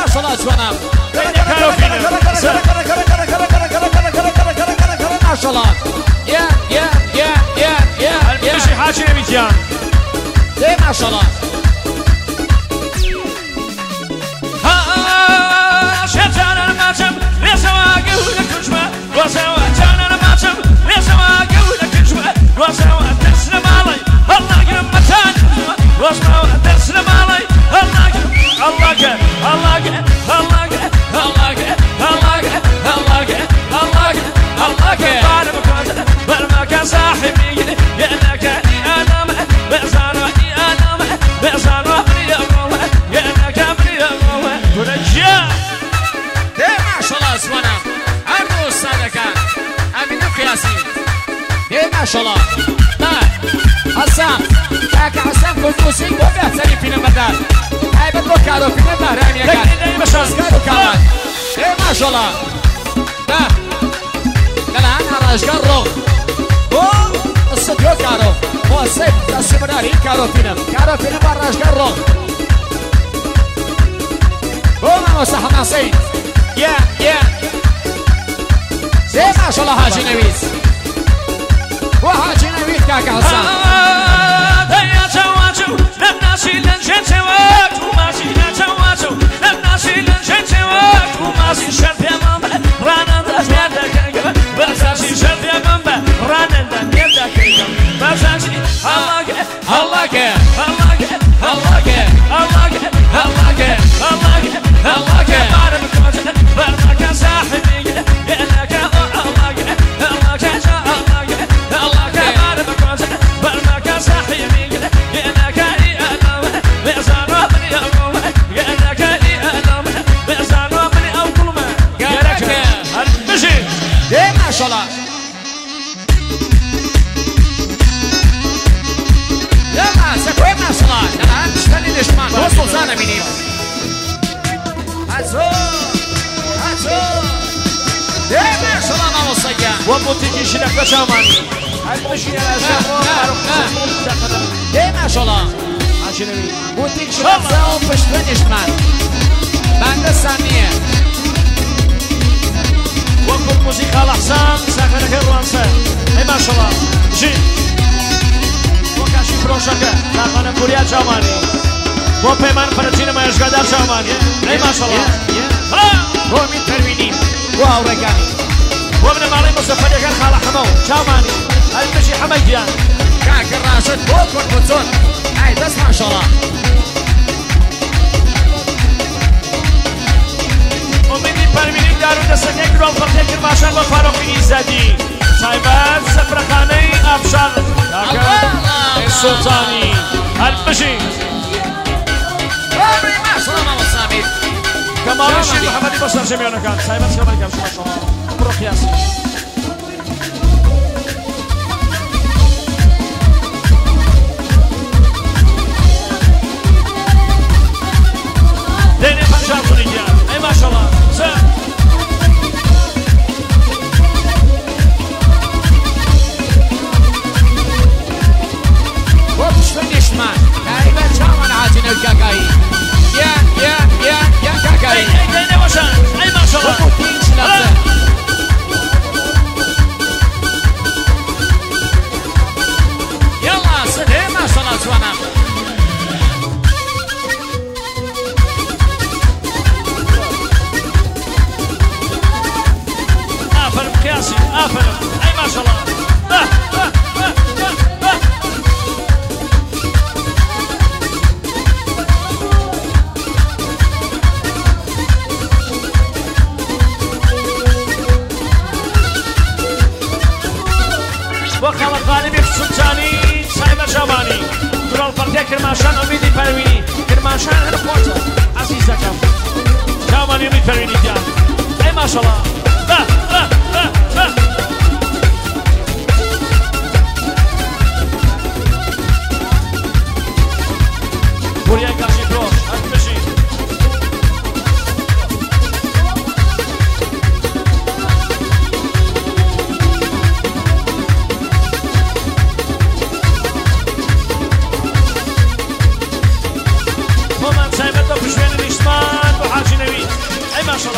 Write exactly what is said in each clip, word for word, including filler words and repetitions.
ماشاءالله جوانم ماشاءالله يا يا يا يا يا يا مشي حاجي نبيجان ايه ماشاءالله ها شجان الماتم لسواقي ولكجمة وسوا جان الماتم لسواقي ولكجمة وسوا تسلم علي الله قرب متان وسوا تسلم علي الله قرب الله قرب الله قرب الله قرب الله قرب الله قرب الله قرب الله قرب الله قرب برما كان صاحبي يأنك أنا بأسانو أنا بأسانو يأنك أمري ورجع ايه ماشاءالله جوانم هردو استاده كان امين قياسي ايه ماشاءالله لا حسام كاكا حسام كنت موسيقى وبيحتري فينا مدار هاي بدو كارو فينا مهران يا كان كارو كمان ايه ماشاءالله لا لا لا انا راشقار روغ هو الصديو كارو هو السيب تسيبناري كارو فينا كارو فينا براشقار روغ هو موسى حماسي يا يا زي ما شاء الله حاجي نويس وحاجي نويس كاكا حسام يا جواجو نبناشي لنجنجوات وماشي لنجواجو نبناشي لنجنجوات وماشي شرف يا ماما رانا داك بساشي شرف يا ماما رانا داك بساشي الله كه الله كه الله كه الله كه الله كه الله كه الله كه الله كه برما كان صاحبي يأنك الله كه الله كه الله كه الله كه برما كان صاحبي يأنك أنا بأسانو بني أقوم يأنك أنا بأسانو بني أقوم يأنك هالمشي ايه ما شاء الله يا ما سكوي ما شاء الله الان تشتغلي نشمان وصل زانا مني هاتو هاتو ايه ما شاء الله ما وصيان ومتجي شنك بشاماني هالمشي يا ايه ما شاء الله عشان بوتيك شراب زاو بشتغل نشمان بند ثانية وكل موسيقى الأحسان ساخنك الروانسة اي ما شاء الله جي وكاشي فروشك ساخنك كوريا جاماني وبيمان فرجين ما يشغدار جاماني اي ما شاء الله هو من ترويني واو رقاني وابن مالي مصطفى يقال خالة حمو جاماني المشي حميديان كاك الراشد بوكر بوتون هاي بس ما شاء الله ومني برميني دارو دستك رول فرتك ماشان وفاروق إيزادي سايبات سفرخاني أبشار كاكا السلطاني المشي عمري ما شاء الله ما وصامي كمال الشيخ محمد بصر جميعنا كان سايبات كمال كان ما شاء الله برو قياسي ديني فنشان كونيجيان اي ما شاء الله سلام وبشتغل نشمان هاي بتشامان عاجنا الكاكاي يا يا يا يا كاكاي اي اي ديني وشان اي ما شاء الله وبوتيك شلابزة يلا صد ايه ما شاء الله جوانا آفرم قياسي آفرم اي ما شاء الله آه آه آه آه آه. وخالد غالبي السلطاني سايبة جاماني درال فرتيا كرماشان أميدي پرويني كرماشان هر خوته عزيزة كم جاماني أميد پرويني ديان اي ما شاء الله آه آه آه آه. بوريا قاشي بروش هتمشي ومن سايبته بشوين الإشمان وحاجي نوي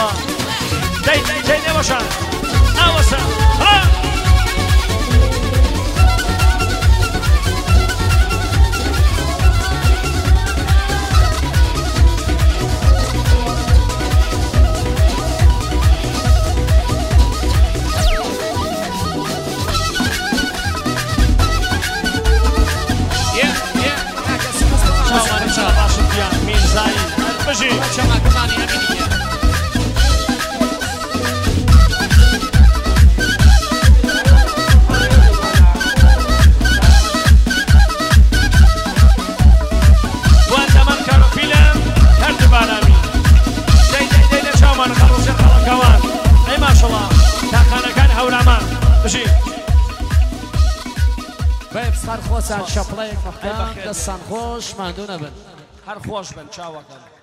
الله دەی دەی دەی نێوەشان ئاوەسە هەڵا بجي شما كمان يا بنية وانت من كانوا فيلم ترتب علامي دي دي دي شما نخلص يخلق كوان اي ما شاء الله تاخانا كان هولامان بجي بيب سرخوص عن شبلايك مختار دستان خوش مهدونه بن هر خوش بن چاوكن